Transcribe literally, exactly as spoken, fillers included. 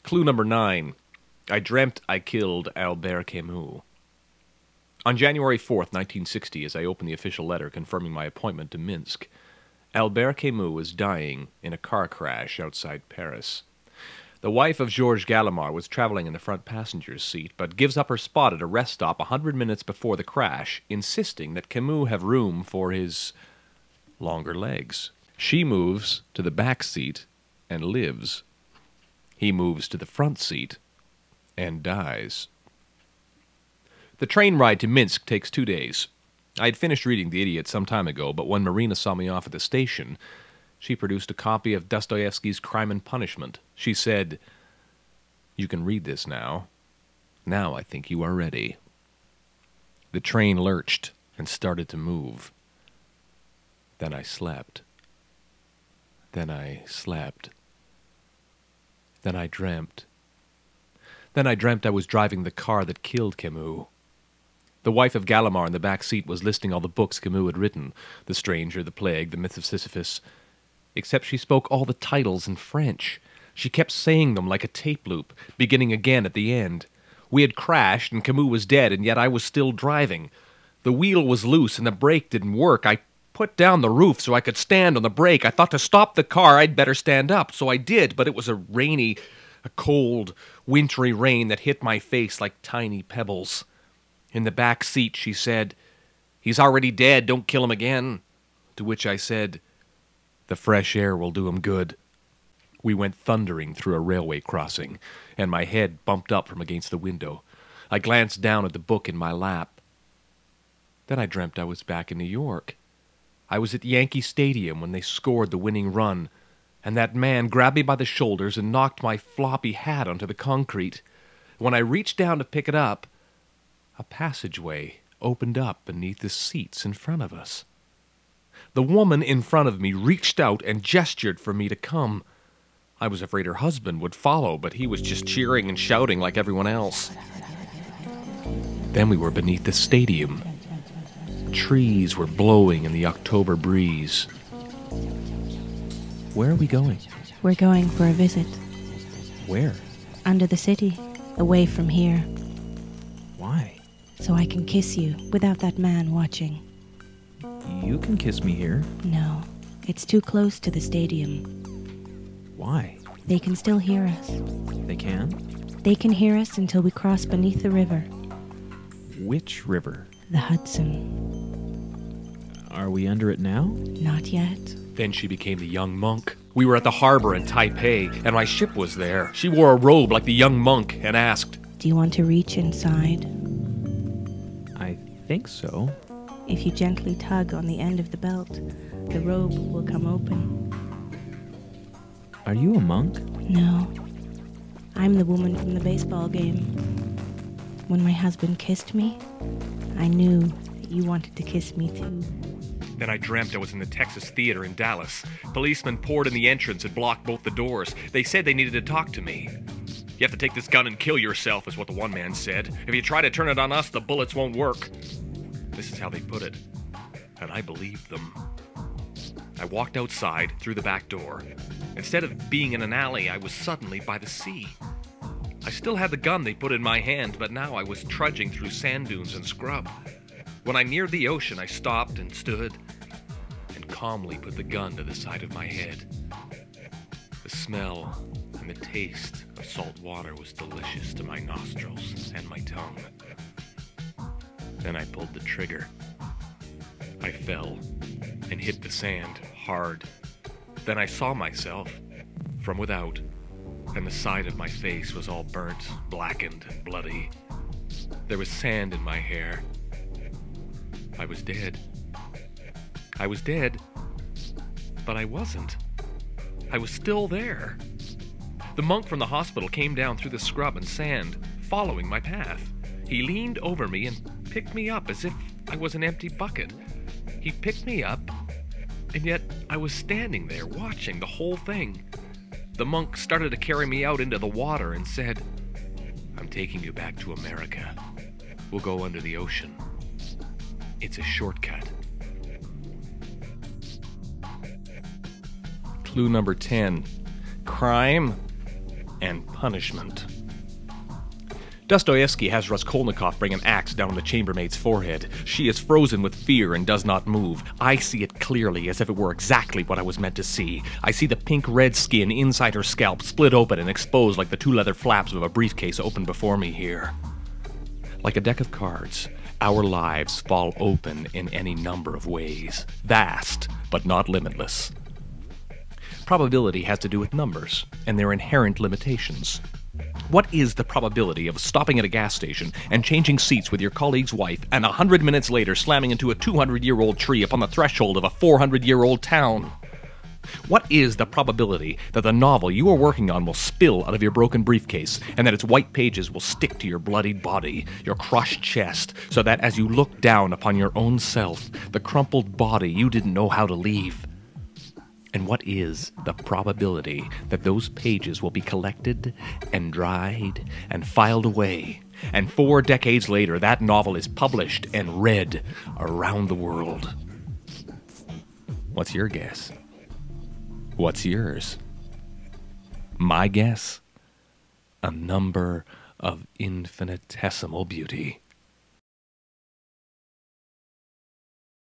Clue number nine. I dreamt I killed Albert Camus. On January fourth, nineteen sixty, as I opened the official letter confirming my appointment to Minsk, Albert Camus was dying in a car crash outside Paris. The wife of Georges Gallimard was traveling in the front passenger's seat, but gives up her spot at a rest stop a hundred minutes before the crash, insisting that Camus have room for his longer legs. She moves to the back seat and lives. He moves to the front seat and dies. The train ride to Minsk takes two days. I had finished reading The Idiot some time ago, but when Marina saw me off at the station, she produced a copy of Dostoevsky's Crime and Punishment. She said, "You can read this now. Now I think you are ready." The train lurched and started to move. Then I slept. Then I slept. Then I dreamt. Then I dreamt I was driving the car that killed Camus. The wife of Gallimard in the back seat was listing all the books Camus had written, The Stranger, The Plague, The Myth of Sisyphus, except she spoke all the titles in French. She kept saying them like a tape loop, beginning again at the end. We had crashed, and Camus was dead, and yet I was still driving. The wheel was loose, and the brake didn't work. I put down the roof so I could stand on the brake. I thought to stop the car, I'd better stand up, so I did, but it was a rainy, a cold, wintry rain that hit my face like tiny pebbles. In the back seat, she said, "He's already dead, don't kill him again." To which I said, "The fresh air will do him good." We went thundering through a railway crossing, and my head bumped up from against the window. I glanced down at the book in my lap. Then I dreamt I was back in New York. I was at Yankee Stadium when they scored the winning run, and that man grabbed me by the shoulders and knocked my floppy hat onto the concrete. When I reached down to pick it up, a passageway opened up beneath the seats in front of us. The woman in front of me reached out and gestured for me to come. I was afraid her husband would follow, but he was just cheering and shouting like everyone else. Then we were beneath the stadium. Trees were blowing in the October breeze. Where are we going? We're going for a visit. Where? Under the city, away from here. Why? So I can kiss you without that man watching. You can kiss me here. No, it's too close to the stadium. Why? They can still hear us. They can? They can hear us until we cross beneath the river. Which river? The Hudson. Are we under it now? Not yet. Then she became the young monk. We were at the harbor in Taipei, and my ship was there. She wore a robe like the young monk and asked, Do you want to reach inside? I think so. If you gently tug on the end of the belt, the robe will come open. Are you a monk? No. I'm the woman from the baseball game. When my husband kissed me, I knew that you wanted to kiss me too. Then I dreamt I was in the Texas Theater in Dallas. Policemen poured in the entrance and blocked both the doors. They said they needed to talk to me. "You have to take this gun and kill yourself," is what the one man said. "If you try to turn it on us, the bullets won't work." This is how they put it. And I believed them. I walked outside through the back door. Instead of being in an alley, I was suddenly by the sea. I still had the gun they put in my hand, but now I was trudging through sand dunes and scrub. When I neared the ocean, I stopped and stood and calmly put the gun to the side of my head. The smell and the taste of salt water was delicious to my nostrils and my tongue. Then I pulled the trigger. I fell and hit the sand hard. Then I saw myself from without, and the side of my face was all burnt, blackened, and bloody. There was sand in my hair. I was dead. I was dead, but I wasn't. I was still there. The monk from the hospital came down through the scrub and sand, following my path. He leaned over me and picked me up as if I was an empty bucket. He picked me up, and yet I was standing there watching the whole thing. The monk started to carry me out into the water and said, "I'm taking you back to America. We'll go under the ocean. It's a shortcut." Clue number ten. Crime and punishment. Dostoevsky has Raskolnikov bring an axe down the chambermaid's forehead. She is frozen with fear and does not move. I see it clearly, as if it were exactly what I was meant to see. I see the pink-red skin inside her scalp split open and exposed like the two leather flaps of a briefcase open before me here. Like a deck of cards, our lives fall open in any number of ways. Vast, but not limitless. Probability has to do with numbers and their inherent limitations. What is the probability of stopping at a gas station and changing seats with your colleague's wife and a hundred minutes later slamming into a two hundred year old tree upon the threshold of a four hundred year old town? What is the probability that the novel you are working on will spill out of your broken briefcase and that its white pages will stick to your bloodied body, your crushed chest, so that as you look down upon your own self, the crumpled body you didn't know how to leave? And what is the probability that those pages will be collected and dried and filed away, and four decades later that novel is published and read around the world? What's your guess? What's yours? My guess? A number of infinitesimal beauty.